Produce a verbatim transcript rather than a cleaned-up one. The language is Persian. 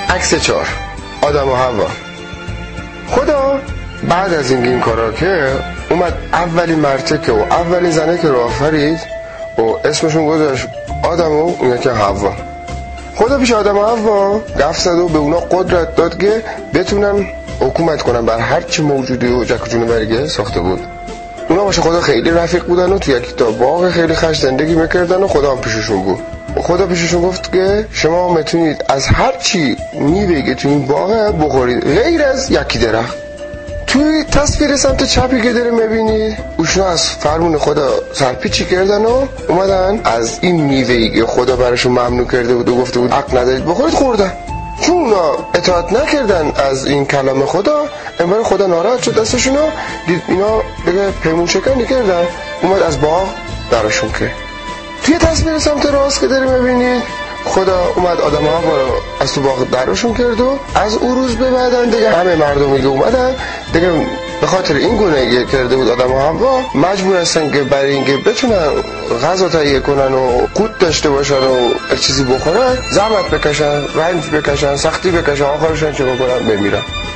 عکس چهار، آدم و حوا. خدا بعد از این این کارا که اومد اولین مرتکه و اولین زنه که رو آفرید و اسمشون گذاشت آدم و اون یکی حوا. خدا پیش آدم و حوا گفت زد و به اونا قدرت داد که بتونن حکومت کنن بر هر چی موجودی و جک و جونوری ساخته بود. اونا باشه خدا خیلی رفیق بودن و توی یک تا باغ خیلی خوش زندگی میکردن و خدا هم پیششون بود. خدا پیششون گفت که شما میتونید از هر چی میوه‌ای که توی این باغ بخورید غیر از یکی درخت. توی تصویر سمت چپی که داره میبینید اوشنا از فرمون خدا سرپیچی کردن و اومدن از این میوه‌ای که خدا براشون ممنوع کرده بود و گفته بود حق ندارید بخورید خوردن. چون اونا اطاعت نکردن از این کلام خدا، انبار خدا ناراحت شد دستشونو دید اینا بگه پیمون شکنی کردن، اومد از باغ درشون که. توی تصویر سمت راست که داره میبینید خدا اومد آدم ها رو از تو باغ درشون کرد و از اون روز به بعدن دیگه همه مردمی که اومدن دیگه به خاطر این گناهی کرده بود آدم ها هم مجبور هستن که برای اینکه بتونن غذا تهیه کنن و قوت داشته باشن و چیزی بخورن زحمت بکشن، رنج بکشن، سختی بکشن، آخرشون چه بکنن بمیرن.